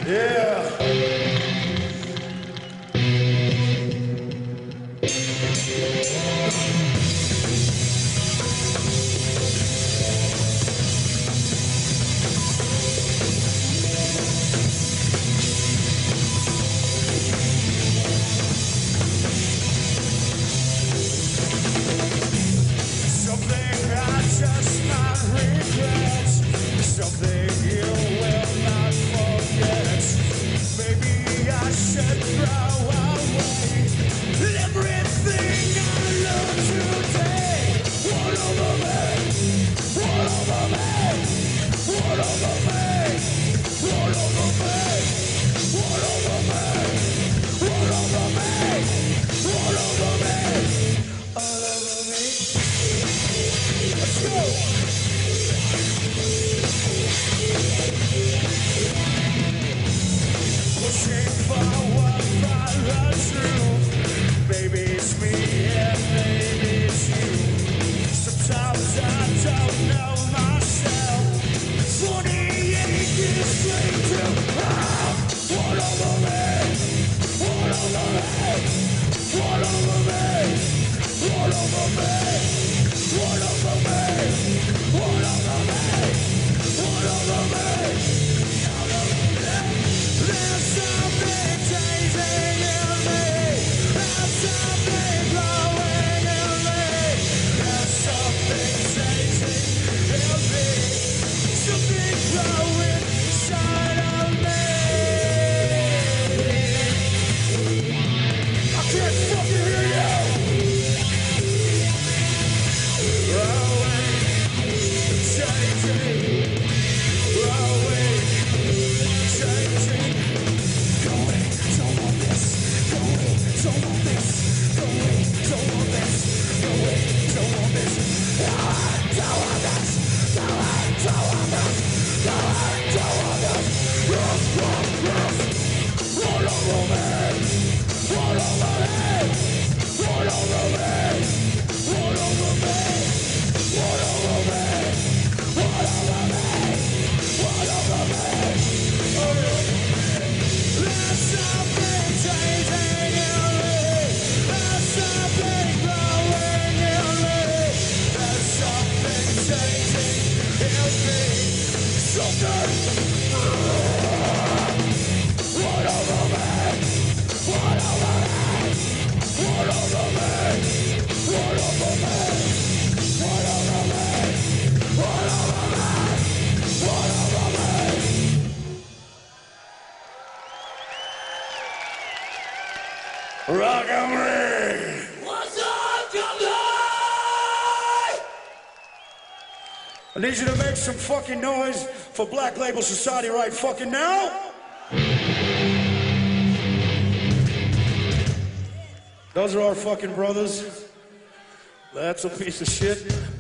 Yeah. Something I just might regret. Something you will not forget. Maybe I should throw away everything I learned today. What over me? What over me? What over me? What over me? What over me? What over me? What over me? All over me. Let's go! Pushing forward by the truth. Maybe it's me and maybe it's you. Sometimes I don't know myself. 28 years straight to hell. What over me? What over me? What over me? What over me? What over me? What over me? What over me? There's something changing in me. There's something growing in me. There's something changing in me. Something growing inside of me. I can't fucking hear you. Growing, changing, growing, changing. Going, don't want this. Going, don't want this. Going, don't want this. Going, don't want this. Don't want this. Don't want this. Don't want this. Roll over me. Roll over me. Roll over me. Roll over me. Roll over me. Roll over me. Roll over me. There's something changing in me. There's something growing in me. There's something changing in me. Something. What over me? What over me? What over me? What over me? What over me? What over me? What over me? Rock and roll. What's up, Company? I need you to make some fucking noise for Black Label Society right fucking now. Those are our fucking brothers. That's a piece of shit.